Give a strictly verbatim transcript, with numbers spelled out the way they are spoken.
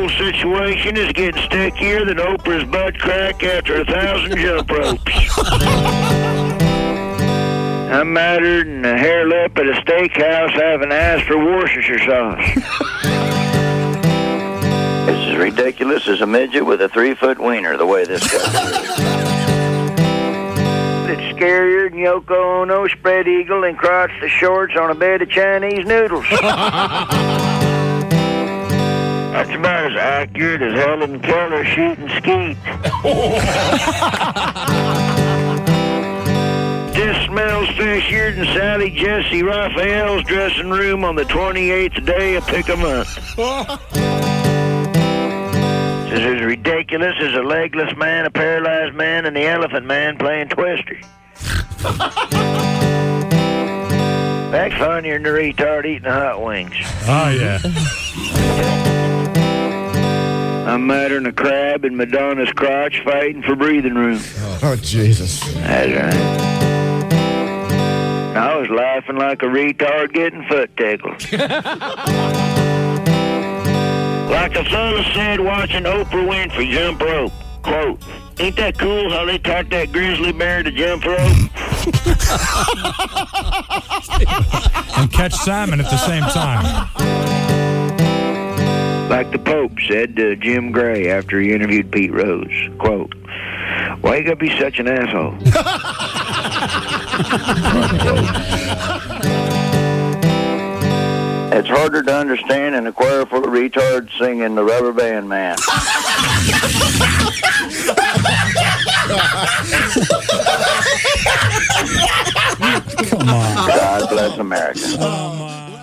whole situation is getting stickier than Oprah's butt crack after a thousand jump ropes. I'm madder than a hair lip at a steakhouse having asked for Worcestershire sauce. It's as ridiculous as a midget with a three-foot wiener, the way this goes. It's scarier than Yoko Ono, spread eagle, and crotch the shorts on a bed of Chinese noodles. That's about as accurate as Helen Keller shooting skeet. This smells fishier than Sally Jesse Raphael's dressing room on the twenty-eighth day of Pick a Month. This is as ridiculous as a legless man, a paralyzed man, and the elephant man playing Twister. That's funnier than the retard eating the hot wings. Oh, yeah. I'm madder than a crab in Madonna's crotch fighting for breathing room. Oh, Jesus. That's right. I was laughing like a retard getting foot tickled. Like a fella said watching Oprah Winfrey jump rope. Quote, ain't that cool how they taught that grizzly bear to jump rope? And catch salmon at the same time. Like the Pope said to Jim Gray after he interviewed Pete Rose. Quote, why you gotta be such an asshole? It's harder to understand than a choir full of retards singing the Rubber Band Man. Come on. God bless America. Oh, my.